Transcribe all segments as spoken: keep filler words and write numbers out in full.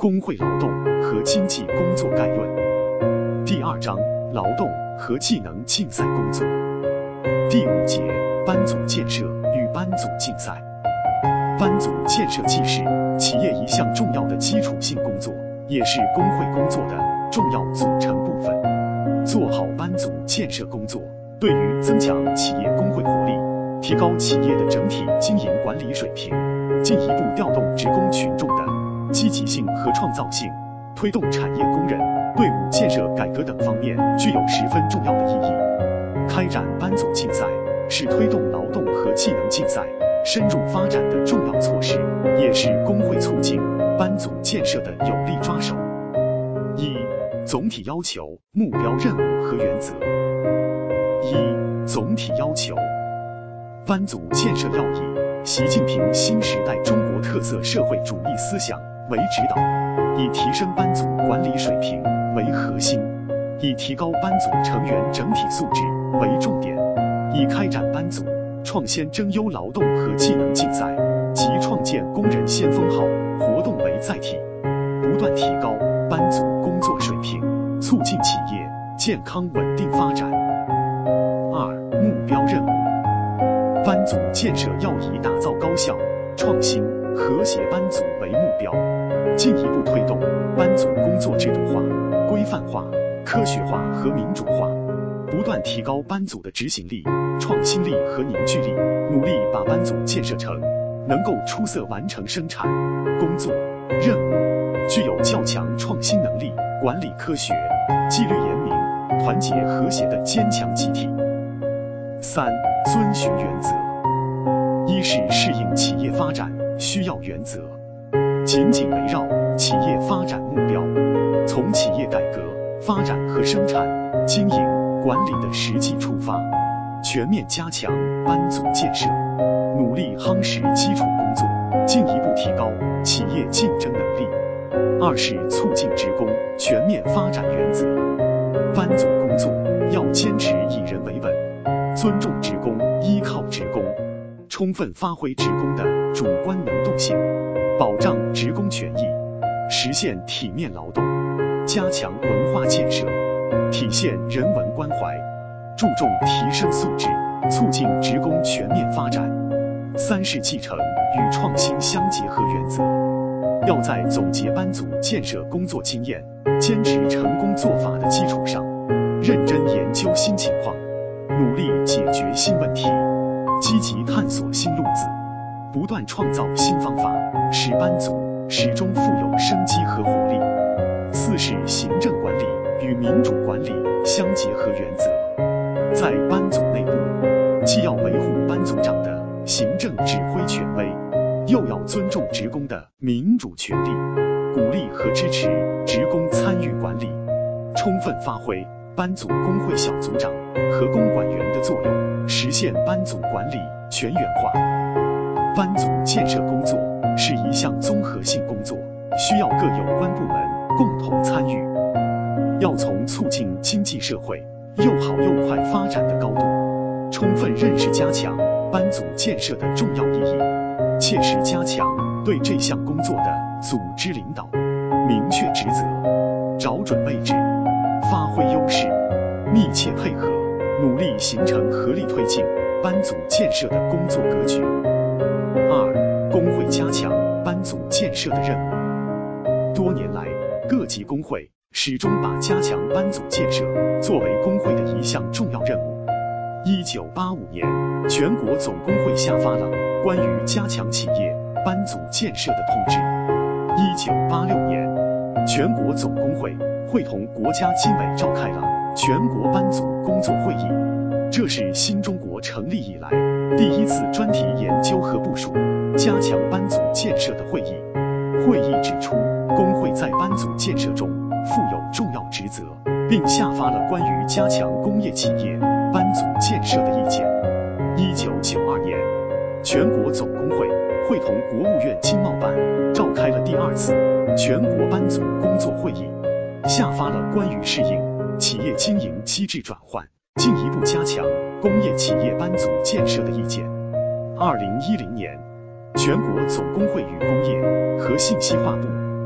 工会劳动和经济工作概论。第二章，劳动和技能竞赛工作。第五节，班组建设与班组竞赛。班组建设既是企业一项重要的基础性工作，也是工会工作的重要组成部分。做好班组建设工作，对于增强企业工会活力，提高企业的整体经营管理水平，进一步调动职工群众的积极性和创造性，推动产业工人队伍建设改革等方面具有十分重要的意义。开展班组竞赛是推动劳动和技能竞赛深入发展的重要措施，也是工会促进班组建设的有力抓手。一、总体要求、目标任务和原则。一、总体要求。班组建设要以习近平新时代中国特色社会主义思想为指导，以提升班组管理水平为核心，以提高班组成员整体素质为重点，以开展班组创先争优劳动和技能竞赛及创建工人先锋号活动为载体，不断提高班组工作水平，促进企业健康稳定发展。二、目标任务。班组建设要以打造高效、创新、和谐班组为目标，进一步推动班组工作制度化、规范化、科学化和民主化，不断提高班组的执行力、创新力和凝聚力，努力把班组建设成能够出色完成生产、工作、任务，具有较强创新能力、管理科学、纪律严明、团结和谐的坚强集体。三、遵循原则。一是适应企业发展需要原则，紧紧围绕企业发展目标，从企业改革、发展和生产、经营、管理的实际出发，全面加强班组建设，努力夯实基础工作，进一步提高企业竞争能力。二是促进职工全面发展原则，班组工作要坚持以人为本，尊重职工，依靠职工，充分发挥职工的主观能动性，保障职工权益，实现体面劳动，加强文化建设，体现人文关怀，注重提升素质，促进职工全面发展。三是继承与创新相结合原则，要在总结班组建设工作经验、坚持成功做法的基础上，认真研究新情况，努力解决新问题，积极探索新路子，不断创造新方法，使班组始终富有生机和活力。四是行政管理与民主管理相结合原则，在班组内部，既要维护班组长的行政指挥权威，又要尊重职工的民主权利，鼓励和支持职工参与管理，充分发挥班组工会小组长和公管员的作用，实现班组管理全员化。班组建设工作是一项综合性工作，需要各有关部门共同参与，要从促进经济社会又好又快发展的高度，充分认识加强班组建设的重要意义，切实加强对这项工作的组织领导，明确职责，找准位置，发挥优势，密切配合，努力形成合力推进班组建设的工作格局。二、工会加强班组建设的任务。多年来，各级工会始终把加强班组建设作为工会的一项重要任务。一九八五年，全国总工会下发了关于加强企业班组建设的通知。一九八六年，全国总工会会同国家经委召开了全国班组工作会议，这是新中国成立以来第一次专题研究和部署加强班组建设的会议。会议指出，工会在班组建设中负有重要职责，并下发了关于加强工业企业班组建设的意见。一九九二年，全国总工会会同国务院经贸办召开了第二次全国班组工作会议，下发了关于适应企业经营机制转换，进一步加强工业企业班组建设的意见。二零一零年，全国总工会与工业和信息化部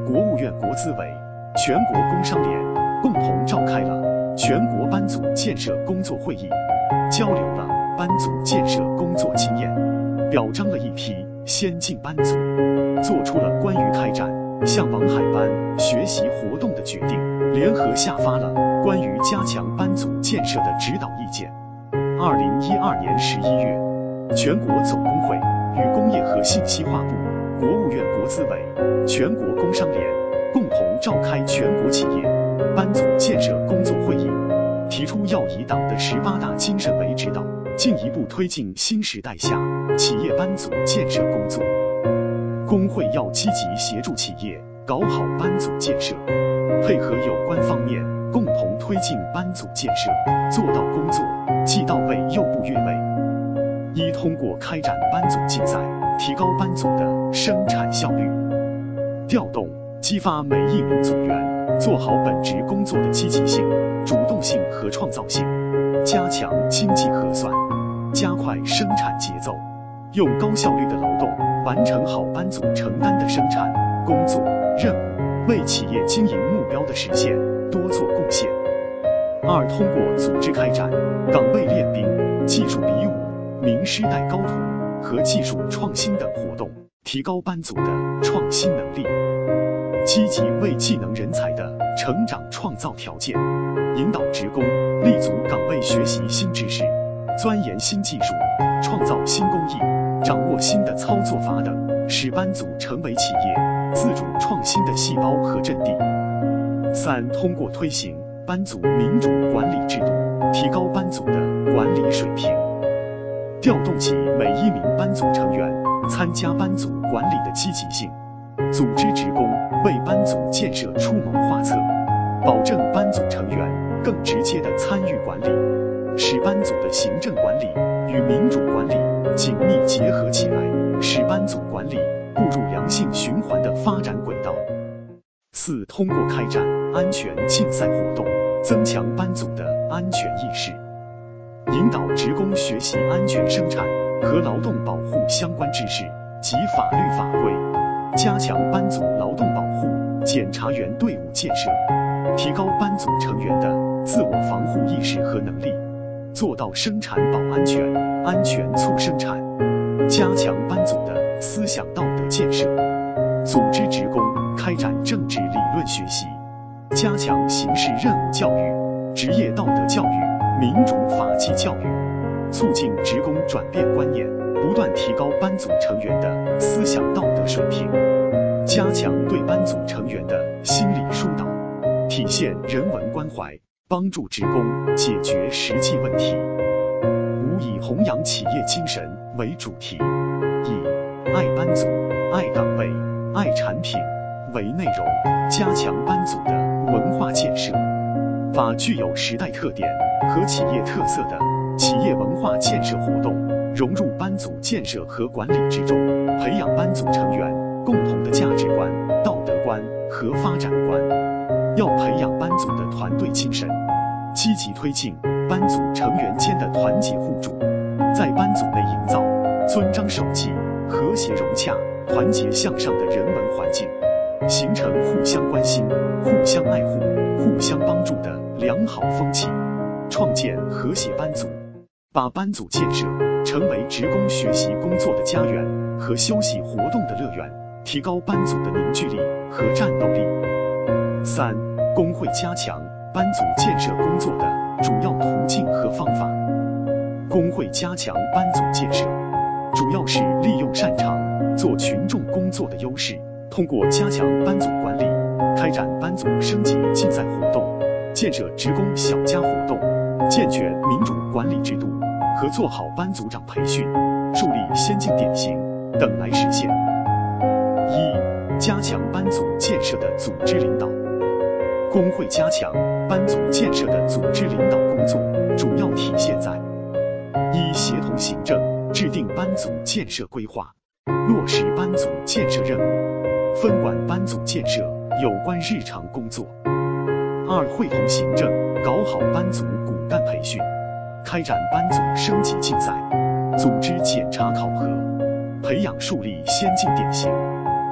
国务院国资委、全国工商联共同召开了全国班组建设工作会议，交流了班组建设工作经验，表彰了一批先进班组，做出了关于开展向往海班学习活动的决定，联合下发了关于加强班组建设的指导意见。二零一二年十一月，全国总工会与工业和信息化部、国务院国资委、全国工商联共同召开全国企业班组建设工作会议，提出要以党的十八大精神为指导，进一步推进新时代下企业班组建设工作。工会要积极协助企业搞好班组建设，配合有关方面共同推进班组建设，做到工作既到位又不越位。一、通过开展班组竞赛，提高班组的生产效率，调动、激发每一名组员做好本职工作的积极性、主动性和创造性，加强经济核算，加快生产节奏，用高效率的劳动完成好班组承担的生产工作任务，为企业经营目标的实现多做贡献。二、通过组织开展岗位练兵、技术比武、名师带高徒和技术创新等活动，提高班组的创新能力，积极为技能人才的成长创造条件，引导职工立足岗位学习新知识，钻研新技术，创造新工艺，掌握新的操作法等，使班组成为企业自主创新的细胞和阵地。三、通过推行班组民主管理制度，提高班组的管理水平，调动起每一名班组成员参加班组管理的积极性，组织职工为班组建设出谋划策，保证班组成员更直接的参与管理，使班组的行政管理与民主管理紧密结合起来，使班组管理步入良性循环的发展轨道。四、通过开展安全竞赛活动，增强班组的安全意识，引导职工学习安全生产和劳动保护相关知识及法律法规，加强班组劳动保护检查员队伍建设，提高班组成员的自我防护意识和能力，做到生产保安全、安全促生产，加强班组的思想道德建设，组织职工开展政治理论学习，加强刑事任务教育、职业道德教育、民主法纪教育，促进职工转变观念，不断提高班组成员的思想道德水平，加强对班组成员的心理疏导，体现人文关怀，帮助职工解决实际问题。五、以弘扬企业精神为主题，以爱班组、爱岗位、爱产品为内容，加强班组的文化建设，把具有时代特点和企业特色的企业文化建设活动融入班组建设和管理之中，培养班组成员共同的价值观、道德观和发展观。要培养班组的团队精神，积极推进班组成员间的团结互助，在班组内营造遵章守纪、和谐融洽、团结向上的人文环境，形成互相关心、互相爱护、互相帮助的良好风气，创建和谐班组，把班组建设成为职工学习工作的家园和休息活动的乐园，提高班组的凝聚力和战斗力。三、工会加强班组建设工作的主要途径和方法。工会加强班组建设，主要是利用擅长做群众工作的优势，通过加强班组管理，开展班组升级竞赛活动，建设职工小家活动，健全民主管理制度和做好班组长培训，树立先进典型等来实现。一、加强班组建设的组织领导。工会加强班组建设的组织领导工作，主要体现在：一、协同行政，制定班组建设规划，落实班组建设任务，分管班组建设有关日常工作。二、会同行政，搞好班组骨干培训，开展班组升级竞赛，组织检查考核，培养树立先进典型，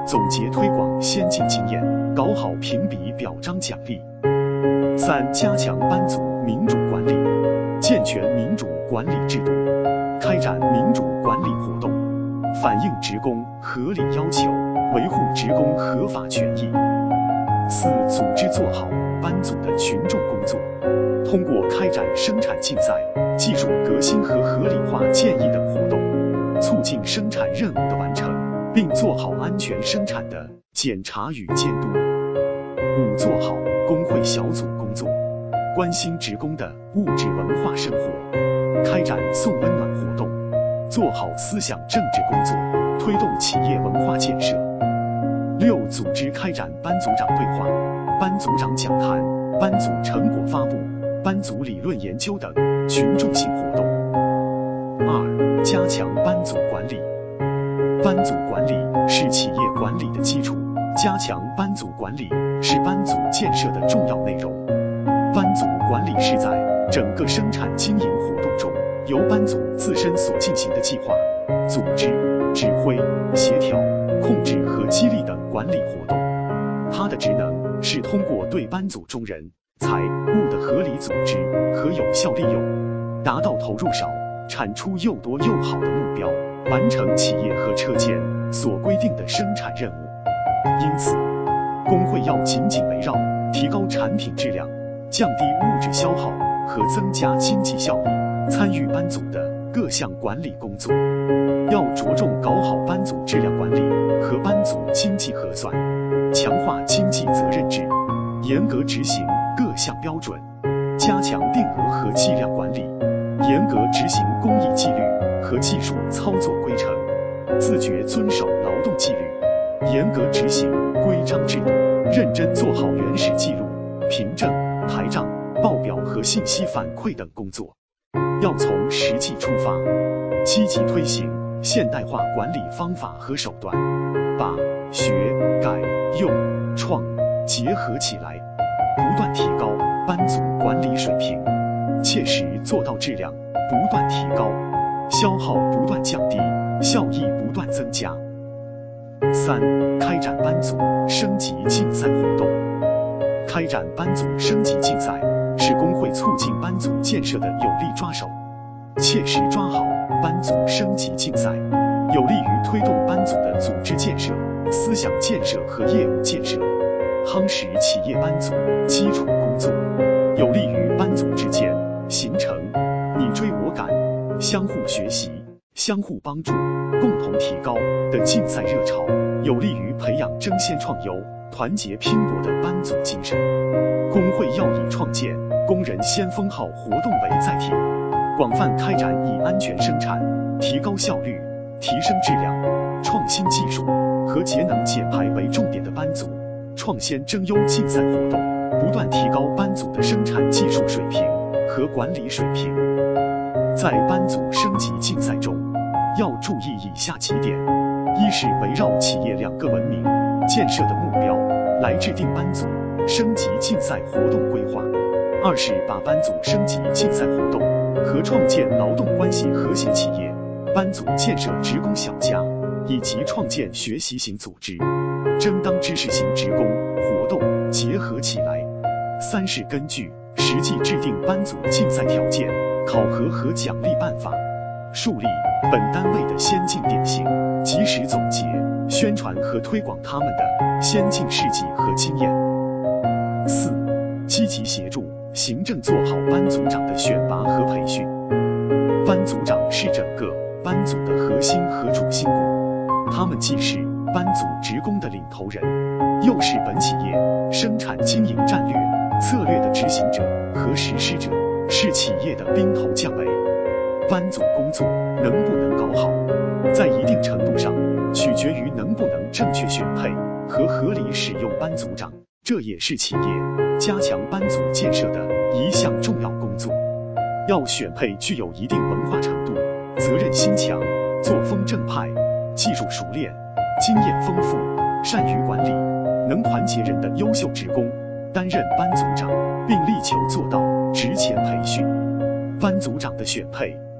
总结推广先进经验，搞好评比表彰奖励。三、加强班组民主管理，健全民主管理制度，开展民主管理活动，反映职工合理要求，维护职工合法权益。四、组织做好班组的群众工作，通过开展生产竞赛、技术革新和合理化建议等活动，促进生产任务的完成，并做好安全生产的检查与监督。五、做好工会小组工作，关心职工的物质文化生活，开展送温暖活动，做好思想政治工作，推动企业文化建设。六、组织开展班组长对话、班组长讲坛、班组成果发布、班组理论研究等群众性活动。二、加强班组管理，班组管理是企业管理的基础，加强班组管理是班组建设的重要内容。班组管理是在整个生产经营活动中，由班组自身所进行的计划、组织、指挥、协调、控制和激励等管理活动。它的职能是通过对班组中人、财物的合理组织和有效利用，达到投入少、产出又多又好的目标，完成企业和车间所规定的生产任务。因此，工会要紧紧围绕提高产品质量、降低物质消耗和增加经济效益，参与班组的各项管理工作。要着重搞好班组质量管理和班组经济核算，强化经济责任制，严格执行各项标准，加强定额和计量管理，严格执行工艺纪律和技术操作规程，自觉遵守劳动纪律，严格执行规章制度，认真做好原始记录、凭证、台账、报表和信息反馈等工作。要从实际出发，积极推行现代化管理方法和手段，把学、改、用、创结合起来，不断提高班组管理水平，切实做到质量不断提高，消耗不断降低，效益不断增加。三、开展班组升级竞赛活动。开展班组升级竞赛是工会促进班组建设的有力抓手，切实抓好班组升级竞赛，有利于推动班组的组织建设、思想建设和业务建设，夯实企业班组基础工作，有利于班组之间形成你追我赶、相互学习、相互帮助、共同提高的竞赛热潮，有利于培养争先创优、团结拼搏的班组精神。工会要以创建工人先锋号活动为载体，广泛开展以安全生产、提高效率、提升质量、创新技术和节能减排为重点的班组创先争优竞赛活动，不断提高班组的生产技术水平和管理水平。在班组升级竞赛中，要注意以下几点：一是围绕企业两个文明建设的目标来制定班组升级竞赛活动规划；二是把班组升级竞赛活动和创建劳动关系和谐企业、班组建设职工小家以及创建学习型组织、争当知识型职工活动结合起来；三是根据实际制定班组竞赛条件、考核和奖励办法，树立本单位的先进典型，及时总结、宣传和推广他们的先进事迹和经验。四、积极协助行政做好班组长的选拔和培训。班组长是整个班组的核心和主心骨，他们既是班组职工的领头人，又是本企业生产经营战略策略的执行者和实施者，是企业的兵头将尾。班组工作能不能搞好，在一定程度上取决于能不能正确选配和合理使用班组长，这也是企业加强班组建设的一项重要工作。要选配具有一定文化程度、责任心强、作风正派、技术熟练、经验丰富、善于管理、能团结人的优秀职工担任班组长，并力求做到职前培训。班组长的选配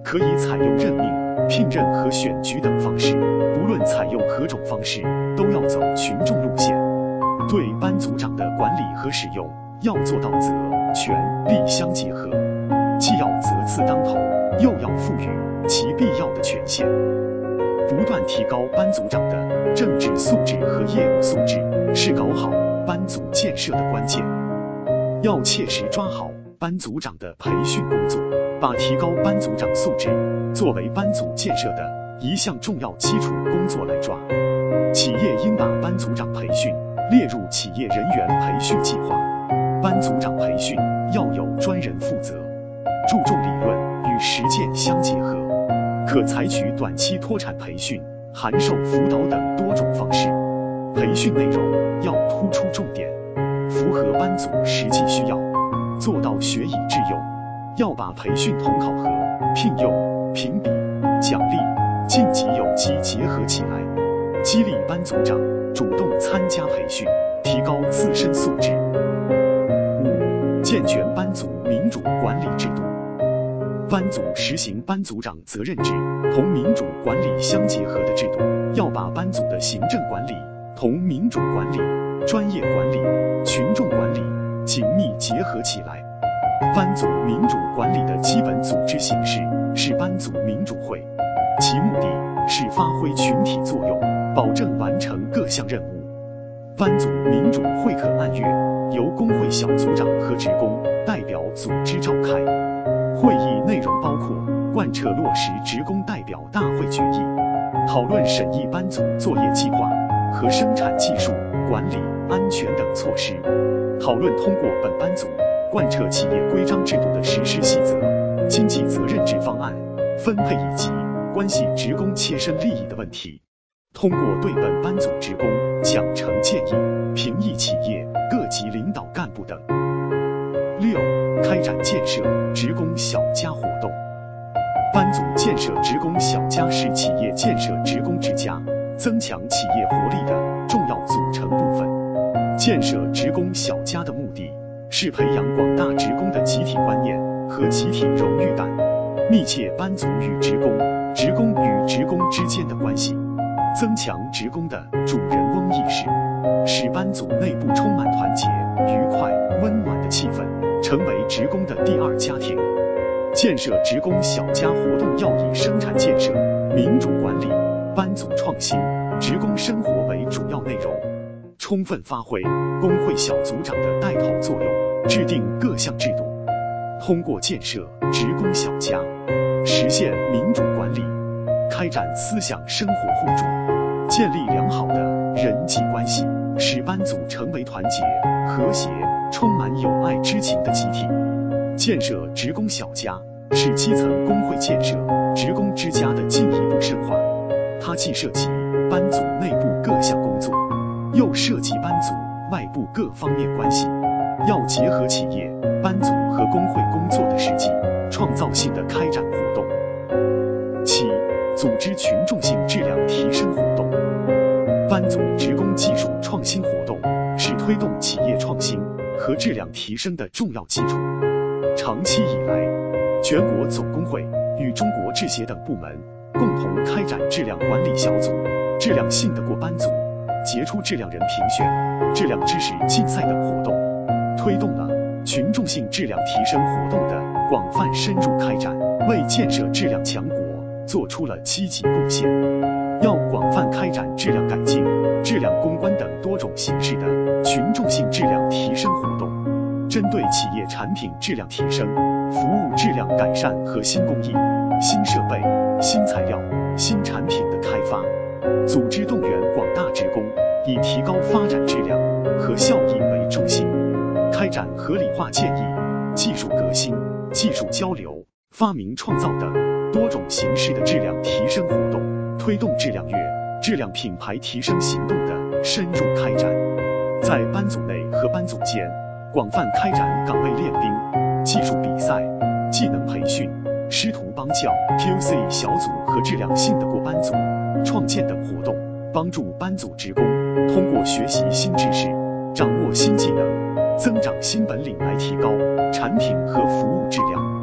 可以采用任命、聘任和选举等方式，不论采用何种方式，都要走群众路线。对班组长的管理和使用，要做到责、权、利相结合，既要责字当头，又要赋予其必要的权限。不断提高班组长的政治素质和业务素质，是搞好班组建设的关键。要切实抓好班组长的培训工作，把提高班组长素质作为班组建设的一项重要基础工作来抓。企业应把班组长培训列入企业人员培训计划。班组长培训要有专人负责，注重理论与实践相结合，可采取短期脱产培训、函授辅导等多种方式。培训内容要突出重点，符合班组实际需要，做到学以致用。要把培训同考核、聘用、评比、奖励、晋级有机结合起来，激励班组长主动参加培训，提高自身素质。五、健全班组民主管理制度。班组实行班组长责任制同民主管理相结合的制度，要把班组的行政管理同民主管理、专业管理、群众管理紧密结合起来。班组民主管理的基本组织形式是班组民主会，其目的是发挥群体作用，保证完成各项任务。班组民主会可按月由工会小组长和职工代表组织召开，会议内容包括贯彻落实职工代表大会决议，讨论审议班组作业计划和生产技术、管理、安全等措施，讨论通过本班组贯彻企业规章制度的实施细则、经济责任制方案、分配以及关系职工切身利益的问题，通过对本班组职工奖惩建议评议企业各级领导干部等。六、开展建设职工小家活动。班组建设职工小家是企业建设职工之家、增强企业活力的重要组成部分。建设职工小家的目的是培养广大职工的集体观念和集体荣誉感，密切班组与职工、职工与职工之间的关系，增强职工的主人翁意识，使班组内部充满团结、愉快、温暖的气氛，成为职工的第二家庭。建设职工小家活动要以生产建设、民主管理、班组创新、职工生活为主要内容，充分发挥工会小组长的带头作用，制定各项制度，通过建设职工小家，实现民主管理，开展思想生活互助，建立良好的人际关系，使班组成为团结、和谐、充满友爱之情的集体。建设职工小家是基层工会建设职工之家的进一步深化，它既涉及班组内部各项工作，又涉及班组外部各方面关系，要结合企业、班组和工会工作的实际，创造性的开展活动。七、组织群众性质量提升活动。班组职工技术创新活动是推动企业创新和质量提升的重要基础。长期以来，全国总工会与中国制协等部门共同开展质量管理小组、质量信得过班组、杰出质量人评选、质量知识竞赛等活动，推动了群众性质量提升活动的广泛深入开展，为建设质量强国做出了积极贡献。要广泛开展质量改进、质量攻关等多种形式的群众性质量提升活动，针对企业产品质量提升、服务质量改善和新工艺、新设备、新材料、新产品的开发，组织动员广大职工以提高发展质量和效益为中心，开展合理化建议、技术革新、技术交流、发明创造等多种形式的质量提升活动，推动质量月、质量品牌提升行动的深入开展。在班组内和班组间广泛开展岗位练兵、技术比赛、技能培训、师徒帮教、Q C 小组和质量信得过班组创建等活动，帮助班组职工通过学习新知识、掌握新技能、增长新本领来提高产品和服务质量。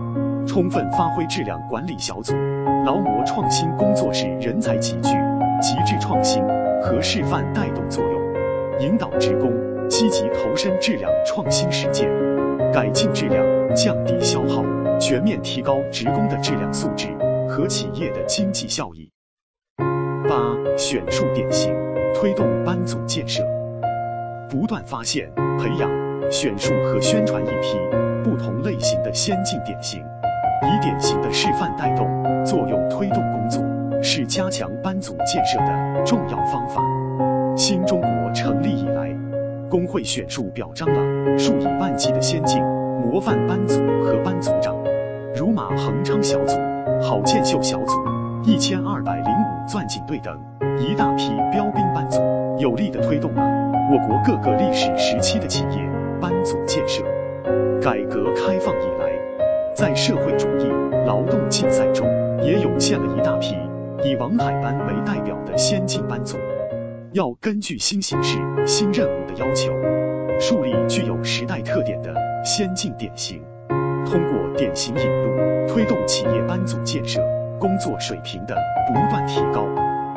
充分发挥质量管理小组、劳模创新工作室人才集聚、极致创新和示范带动作用，引导职工积极投身质量创新实践，改进质量，降低消耗，全面提高职工的质量素质和企业的经济效益。八、选树典型，推动班组建设，不断发现、培养、选树和宣传一批不同类型的先进典型，以典型的示范带动作用推动工作，是加强班组建设的重要方法。新中国成立以来，工会选树表彰了数以万计的先进模范班组和班组长，如马恒昌小组、郝建秀小组、一千二百零五钻井队等一大批标兵班组，有力地推动了我国各个历史时期的企业班组建设。改革开放以来，在社会主义劳动竞赛中，也涌现了一大批以王海班为代表的先进班组。要根据新形势、新任务的要求，树立具有时代特点的先进典型，通过典型引入，推动企业班组建设工作水平的不断提高。